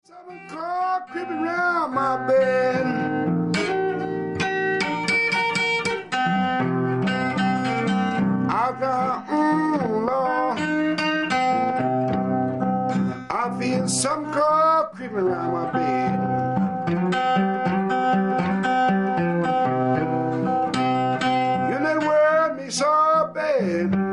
Something cold creeping around my bed. I got, Lord, I feel something cold creeping around my bed. You know the world me so bad.